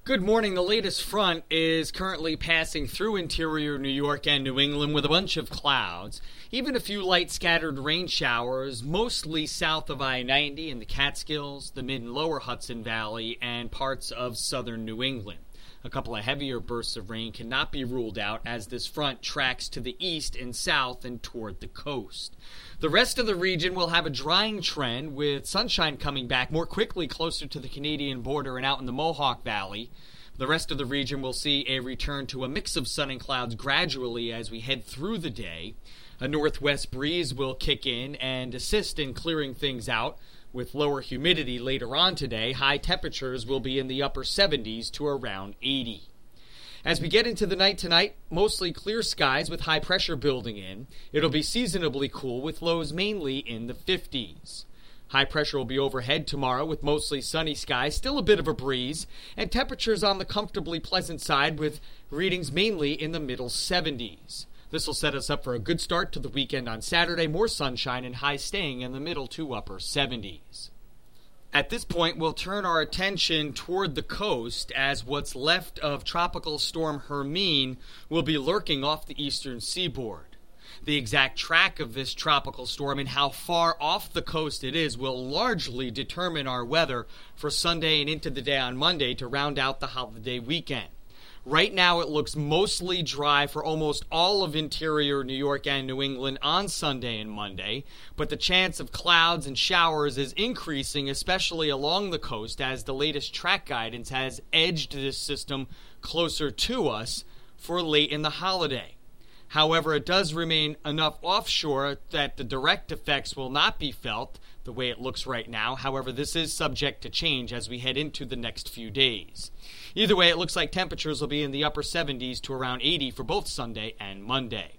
Good morning. The latest front is currently passing through interior New York and New England with a bunch of clouds. Even a few light scattered rain showers, mostly south of I-90 in the Catskills, the mid and lower Hudson Valley, and parts of southern New England. A couple of heavier bursts of rain cannot be ruled out as this front tracks to the east and south and toward the coast. The rest of the region will have a drying trend with sunshine coming back more quickly closer to the Canadian border and out in the Mohawk Valley. The rest of the region will see a return to a mix of sun and clouds gradually as we head through the day. A northwest breeze will kick in and assist in clearing things out. With lower humidity later on today, high temperatures will be in the upper 70s to around 80. As we get into the night tonight, mostly clear skies with high pressure building in. It'll be seasonably cool with lows mainly in the 50s. High pressure will be overhead tomorrow with mostly sunny skies, still a bit of a breeze, and temperatures on the comfortably pleasant side with readings mainly in the middle 70s. This will set us up for a good start to the weekend on Saturday, more sunshine and highs staying in the middle to upper 70s. At this point, we'll turn our attention toward the coast as what's left of Tropical Storm Hermine will be lurking off the eastern seaboard. The exact track of this tropical storm and how far off the coast it is will largely determine our weather for Sunday and into the day on Monday to round out the holiday weekend. Right now, it looks mostly dry for almost all of interior New York and New England on Sunday and Monday, but the chance of clouds and showers is increasing, especially along the coast, as the latest track guidance has edged this system closer to us for late in the holiday. However, it does remain enough offshore that the direct effects will not be felt the way it looks right now. However, this is subject to change as we head into the next few days. Either way, it looks like temperatures will be in the upper 70s to around 80 for both Sunday and Monday.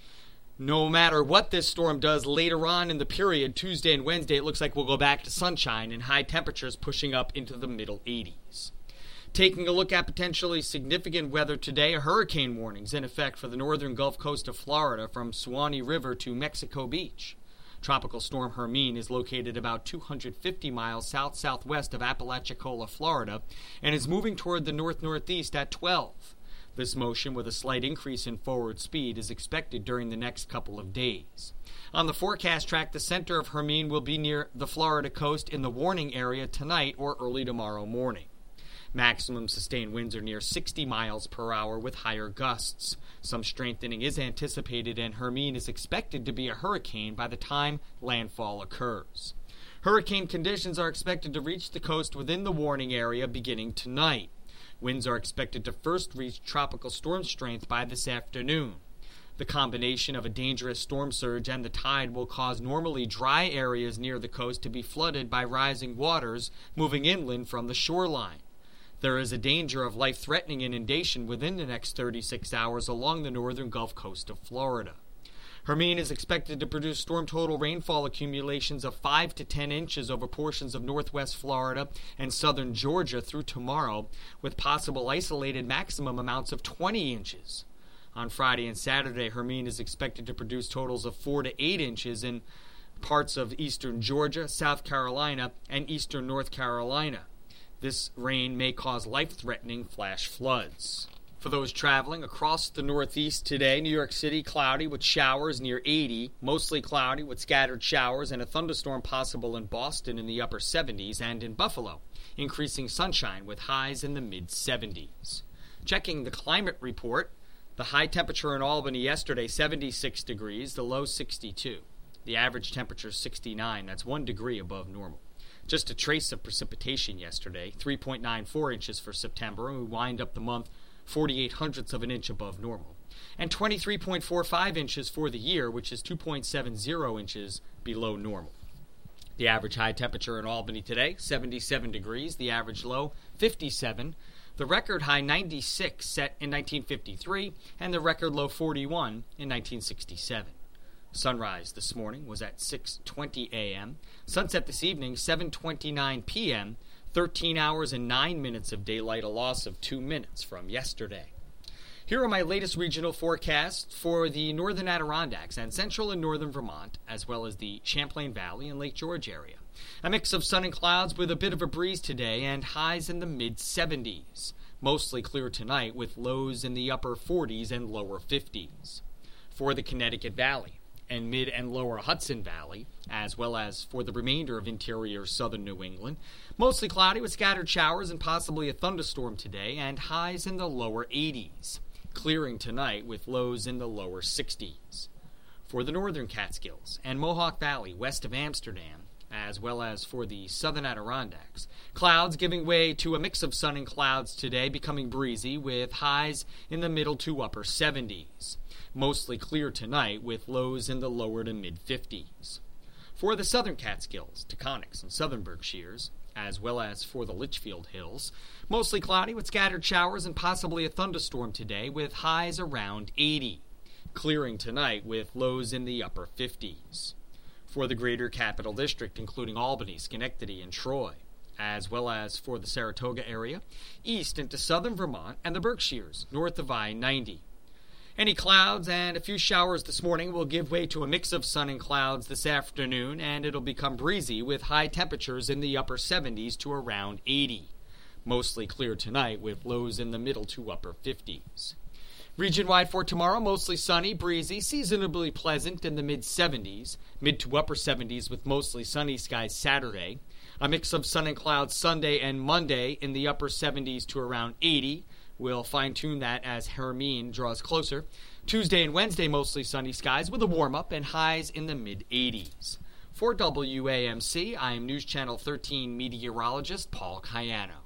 No matter what this storm does later on in the period, Tuesday and Wednesday, it looks like we'll go back to sunshine and high temperatures pushing up into the middle 80s. Taking a look at potentially significant weather today, a hurricane warning is in effect for the northern Gulf Coast of Florida from Suwannee River to Mexico Beach. Tropical Storm Hermine is located about 250 miles south-southwest of Apalachicola, Florida, and is moving toward the north-northeast at 12. This motion, with a slight increase in forward speed, is expected during the next couple of days. On the forecast track, the center of Hermine will be near the Florida coast in the warning area tonight or early tomorrow morning. Maximum sustained winds are near 60 miles per hour with higher gusts. Some strengthening is anticipated, and Hermine is expected to be a hurricane by the time landfall occurs. Hurricane conditions are expected to reach the coast within the warning area beginning tonight. Winds are expected to first reach tropical storm strength by this afternoon. The combination of a dangerous storm surge and the tide will cause normally dry areas near the coast to be flooded by rising waters moving inland from the shoreline. There is a danger of life-threatening inundation within the next 36 hours along the northern Gulf Coast of Florida. Hermine is expected to produce storm total rainfall accumulations of 5 to 10 inches over portions of northwest Florida and southern Georgia through tomorrow, with possible isolated maximum amounts of 20 inches. On Friday and Saturday, Hermine is expected to produce totals of 4 to 8 inches in parts of eastern Georgia, South Carolina, and eastern North Carolina. This rain may cause life-threatening flash floods. For those traveling across the Northeast today, New York City cloudy with showers near 80, mostly cloudy with scattered showers and a thunderstorm possible in Boston in the upper 70s, and in Buffalo, increasing sunshine with highs in the mid-70s. Checking the climate report, the high temperature in Albany yesterday, 76 degrees, the low 62. The average temperature 69, that's 1 degree above normal. Just a trace of precipitation yesterday, 3.94 inches for September, and we wind up the month 48 hundredths of an inch above normal. And 23.45 inches for the year, which is 2.70 inches below normal. The average high temperature in Albany today, 77 degrees, the average low, 57. The record high 96 set in 1953, and the record low 41 in 1967. Sunrise this morning was at 6:20 a.m. Sunset this evening, 7:29 p.m., 13 hours and 9 minutes of daylight, a loss of 2 minutes from yesterday. Here are my latest regional forecasts for the northern Adirondacks and central and northern Vermont, as well as the Champlain Valley and Lake George area. A mix of sun and clouds with a bit of a breeze today and highs in the mid-70s. Mostly clear tonight with lows in the upper 40s and lower 50s. For the Connecticut Valley and mid and lower Hudson Valley, as well as for the remainder of interior southern New England, mostly cloudy with scattered showers and possibly a thunderstorm today, and highs in the lower 80s. Clearing tonight with lows in the lower 60s. For the northern Catskills and Mohawk Valley west of Amsterdam, as well as for the southern Adirondacks, clouds giving way to a mix of sun and clouds today, becoming breezy with highs in the middle to upper 70s. Mostly clear tonight with lows in the lower to mid-50s. For the southern Catskills, Taconics, and southern Berkshires, as well as for the Litchfield Hills, mostly cloudy with scattered showers and possibly a thunderstorm today with highs around 80. Clearing tonight with lows in the upper 50s. For the greater Capital District, including Albany, Schenectady, and Troy, as well as for the Saratoga area, east into southern Vermont and the Berkshires, north of I-90. Any clouds and a few showers this morning will give way to a mix of sun and clouds this afternoon, and it'll become breezy with high temperatures in the upper 70s to around 80. Mostly clear tonight with lows in the middle to upper 50s. Region-wide for tomorrow, mostly sunny, breezy, seasonably pleasant in the mid-70s, mid to upper 70s with mostly sunny skies Saturday. A mix of sun and clouds Sunday and Monday in the upper 70s to around 80. We'll fine-tune that as Hermine draws closer. Tuesday and Wednesday, mostly sunny skies with a warm-up and highs in the mid-80s. For WAMC, I'm News Channel 13 meteorologist Paul Cayano.